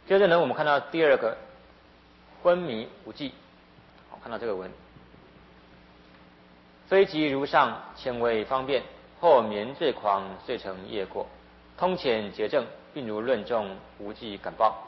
接着呢，我们看到第二个昏迷无记，好，看到这个文，非即如上，前为方便，后眠醉狂，遂成业过，通浅结正，并如论中无记感报。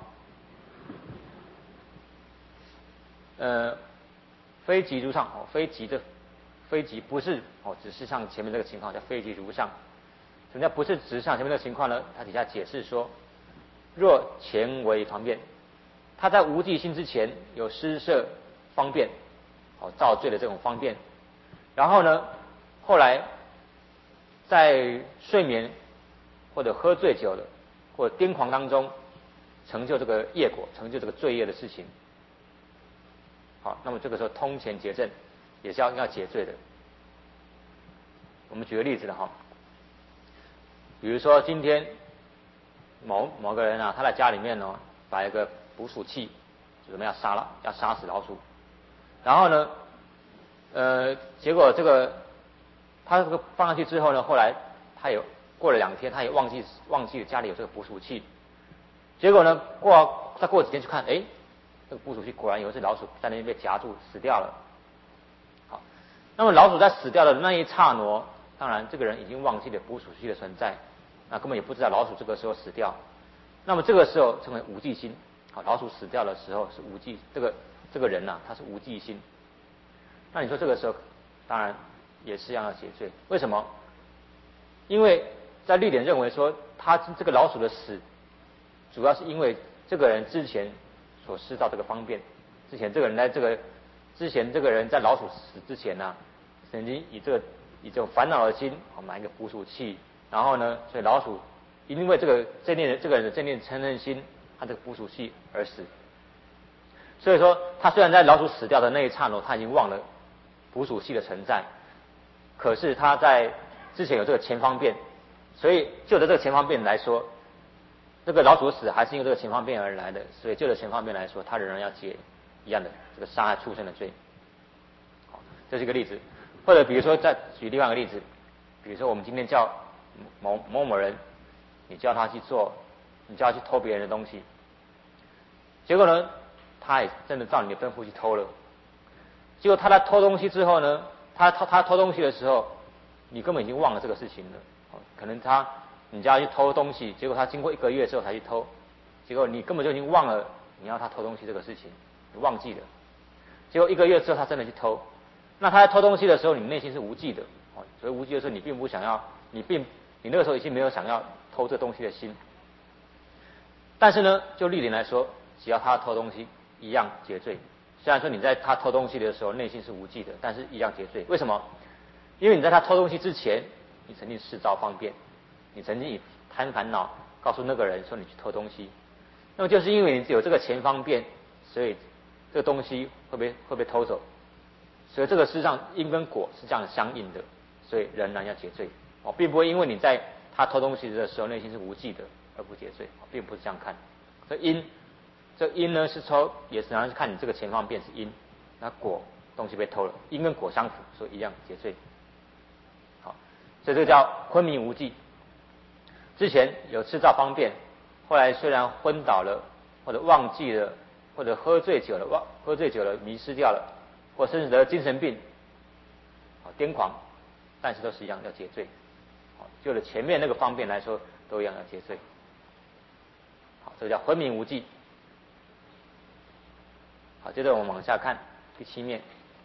非即如上，非即不是只是像前面这个情况叫非即如上。什么叫不是直上前面这个情况呢？他底下解释说，若前为方便，他在无记心之前有施设方便，造罪的这种方便，然后呢，后来在睡眠或者喝醉酒了或者癫狂当中成就这个业果，成就这个罪业的事情。好，那么这个时候通前结正也是要解罪的。我们举个例子了哈，比如说今天某个人啊，他在家里面呢把一个捕鼠器，就怎么样要杀死老鼠，然后呢，结果这个他这个放上去之后呢，后来他也过了2天，他也忘记了家里有这个捕鼠器，结果呢再过几天去看，这个捕鼠器果然有一只老鼠在那边被夹住死掉了。好，那么老鼠在死掉的那一刹那，当然这个人已经忘记了捕鼠器的存在，那根本也不知道老鼠这个时候死掉，那么这个时候称为无记心。好，老鼠死掉的时候是无记，这个人啊他是无记心，那你说这个时候当然也是要解罪。为什么？因为在律典认为说，他这个老鼠的死主要是因为这个人之前所施造这个方便，之前这个人在老鼠死之前呢，曾经以这种烦恼的心买一个捕鼠器，然后呢，所以老鼠因为这个人的这念嗔恨心，他这个捕鼠器而死。所以说，他虽然在老鼠死掉的那一刹那，他已经忘了捕鼠器的存在，可是他在之前有这个前方便，所以就着这个前方便来说，这个老鼠死还是因为这个前方便而来的，所以就着前方便来说，他仍然要解一样的这个杀害畜生的罪。好，这是一个例子。或者比如说再举另外一个例子，比如说我们今天叫某人，你叫他去偷别人的东西，结果呢，他也真的照你的吩咐去偷了。结果他在偷东西之后呢，他偷东西的时候，你根本已经忘了这个事情了。可能你叫他去偷东西，结果他经过1个月之后才去偷，结果你根本就已经忘了你要他偷东西这个事情，你忘记了。结果1个月之后他真的去偷，那他在偷东西的时候，你内心是无记的，所以无记的时候你并不想要，你那个时候已经没有想要偷这东西的心。但是呢，就律典来说，只要他偷东西一样结罪。虽然说你在他偷东西的时候内心是无记的，但是一样结罪。为什么？因为你在他偷东西之前，你曾经施造方便，你曾经以贪烦恼告诉那个人说你去偷东西，那么就是因为你有这个前方便，所以这个东西会被偷走。所以这个事实上因跟果是这样相应的，所以仍然要结罪，并不会因为你在他偷东西的时候内心是无记的而不结罪，并不是这样看。这因呢是说也是然是看你这个前方便是因，那果东西被偷了，因跟果相符，所以一样结罪。好，所以这个叫昏迷无记。之前有制造方便，后来虽然昏倒了，或者忘记了，或者喝醉酒了迷失掉了，或甚至得精神病，癫狂，但是都是一样要结罪。就了前面那个方便来说，都一样要结罪。好，这个叫昏迷无记。好，接着我们往下看第7面。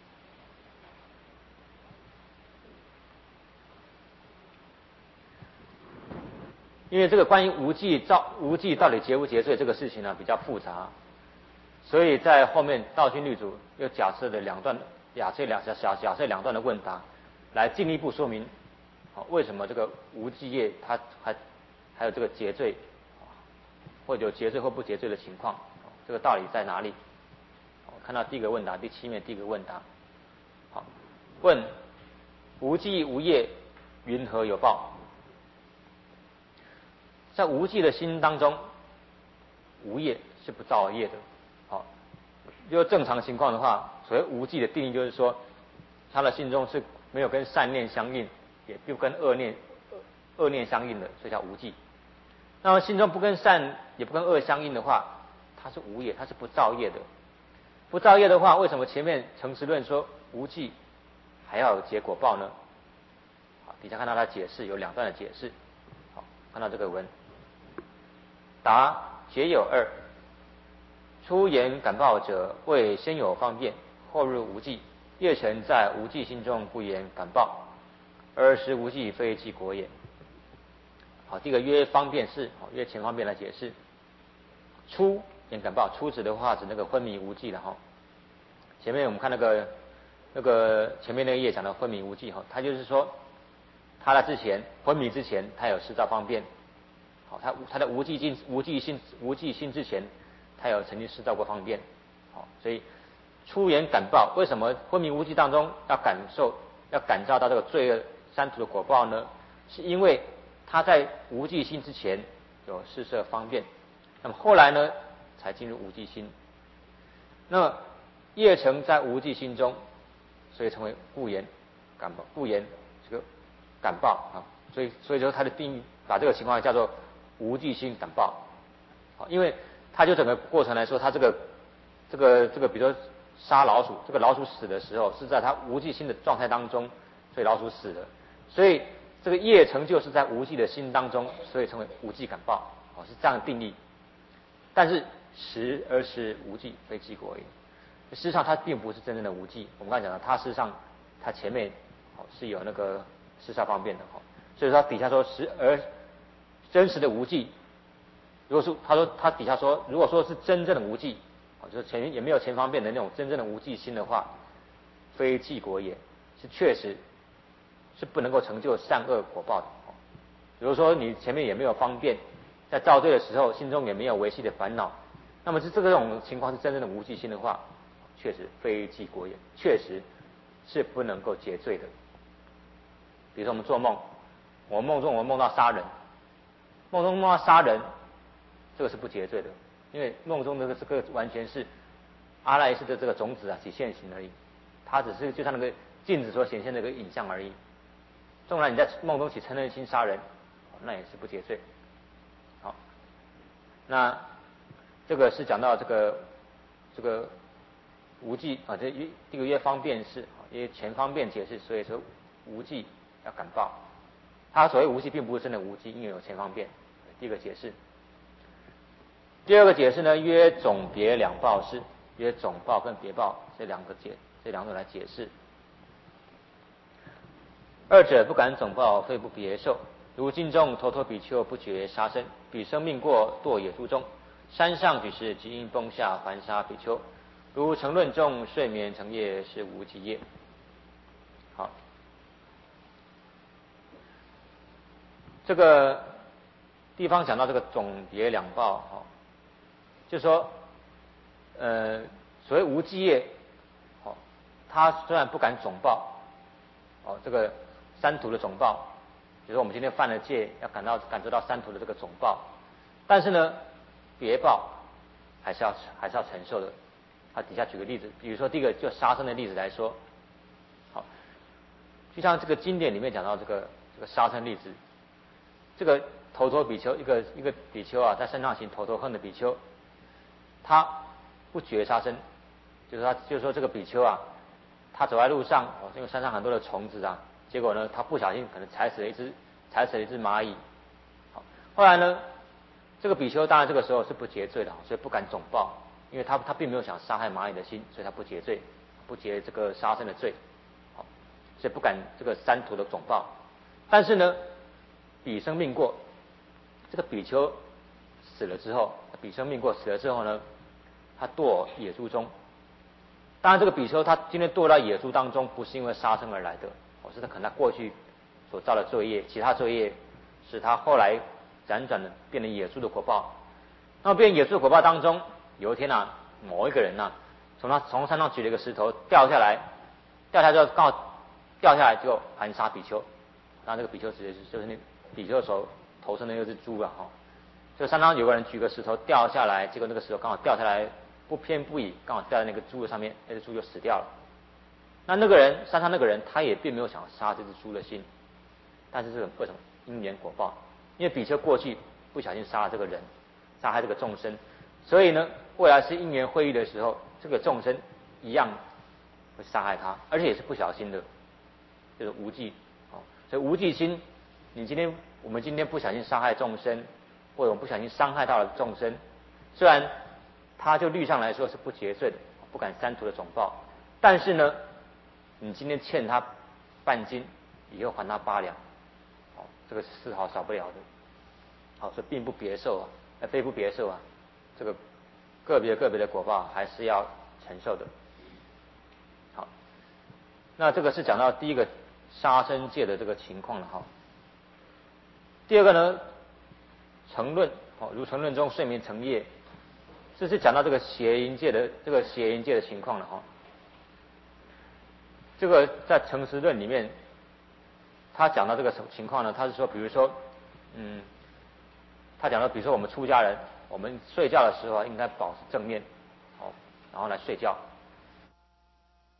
因为这个关于无记到底结不结罪这个事情呢比较复杂，所以在后面道训律主又假设两段的问答，来进一步说明为什么这个无记业它还有这个结罪，或者有结罪或不结罪的情况，这个道理在哪里？看到第一个问答，第7面第一个问答。好，问无记无业，云何有报？在无记的心当中，无业是不造业的。好，如果正常情况的话，所谓无记的定义就是说，他的心中是没有跟善念相应，也不跟恶念相应的，所以叫无记。那么心中不跟善也不跟恶相应的话， 它是无业，它是不造业的。不造业的话，为什么前面诚实论说无记还要有结果报呢？好，底下看到他解释有2段的解释。好，看到这个文，答结有二：出言感报者，谓先有方便，后入无记。业成在无记心中不言感报，而实无记非记果也。好，第一个约方便是，约前方便来解释。出言感报，出指的话指那个昏迷无记的哈。前面我们看那个前面那个页讲的昏迷无记哈，他就是说他在之前昏迷之前，他有事造方便。好，他的无记心之前，他有曾经事造过方便。好，所以出言感报，为什么昏迷无记当中要感召到这个罪恶三途的果报呢？是因为他在无记心之前有事设方便，那么后来呢才进入无记心。那么业成在无记心中，所以成为故言感报，故言这个感报啊。所以说他的定义把这个情况叫做无记心感报。好，因为他就整个过程来说，他这个比如说杀老鼠，这个老鼠死的时候是在他无记心的状态当中，所以老鼠死了。所以这个业成就是在无记的心当中，所以称为无记感报。好，是这样的定义。但是实无记非记果也。事实上它并不是真正的无记，我们刚才讲的，它事实上它前面是有那个事效方便的哈，所以说底下说真实的无记，如果说他底下说，如果说是真正的无记，就是也没有前方便的那种真正的无记心的话，非记果也，是确实是不能够成就善恶果报的。比如说你前面也没有方便，在造罪的时候心中也没有维系的烦恼，那么是这种情况是真正的无记心的话，确实非记果也，确实是不能够解罪的。比如说我们做梦，我们梦到杀人，梦中梦到杀人，这个是不解罪的，因为梦中的这个完全是阿赖耶识的这个种子起现行而已，它只是就像那个镜子所显现的一个影像而已。纵然你在梦中起嗔恨心杀人，那也是不解罪。好，那这个是讲到这个无记啊，这个越方便是，因为前方便解释，所以说无记要感报。他所谓无记，并不是真的无记，因为有前方便。第一个解释。第二个解释呢，约总别两报是，约总报跟别报这两种来解释。二者不敢总报，非不别受。如经中头陀比丘不觉杀生，彼生命过堕野猪中，山上举世即因崩下还杀比丘。如成论中睡眠成业是无记业。好，这个地方讲到这个总别两报，就说所谓无记业，他虽然不敢总报，这个三途的总报，比如说我们今天犯了戒，要感受到三途的这个总报，但是呢，别报还是要承受的。他底下举个例子，比如说第一个就杀生的例子来说，好，就像这个经典里面讲到这个杀生例子，这个头陀比丘一个比丘啊，在山上行头陀恨的比丘，他不觉杀生，就是说这个比丘啊，他走在路上，因为山上很多的虫子啊，结果呢，他不小心可能踩死了一只蚂蚁。好，后来呢，这个比丘当然这个时候是不结罪的，所以不敢总报，因为他并没有想杀害蚂蚁的心，所以他不结罪，不结这个杀生的罪。好，所以不敢这个三途的总报。但是呢，彼生命过，这个比丘死了之后，彼生命过死了之后呢，他堕野猪中。当然，这个比丘他今天堕到野猪当中，不是因为杀生而来的，是他可能他过去所造的罪业，其他罪业使他后来辗转的变成野猪的果报。那么变成野猪的果报当中，有一天啊，某一个人啊，从山上举了一个石头掉下来就刚好掉下来就含杀比丘。那这个比丘就是那比丘手头上的那只猪啊，就山上有个人举个石头掉下来，结果那个石头刚好掉下来。不偏不倚，刚好掉在那个猪的上面，那只猪就死掉了。那个人山上那个人，他也并没有想杀这只猪的心，但是这个为什么因缘果报？因为比丘过去不小心杀了这个人，杀害这个众生，所以呢， 未来是因缘会遇的时候，这个众生一样会伤害他，而且也是不小心的，就是无记。所以无记心，我们今天不小心伤害众生，或者我们不小心伤害到了众生，虽然他就律上来说是不节税的，不敢三途的总报，但是呢，你今天欠他半斤，以后还他8两，这个是丝毫少不了的。所以并不别受啊，非不别受啊，这个个别的果报还是要承受的。好，那这个是讲到第一个杀生戒的这个情况了哈。第二个呢，成论，如成论中睡眠成业，这是讲到这个邪淫戒的情况了哈。这个在成实论里面，他讲到这个情况呢，他是说，比如说，他讲到，比如说我们出家人，我们睡觉的时候应该保持正面，然后来睡觉。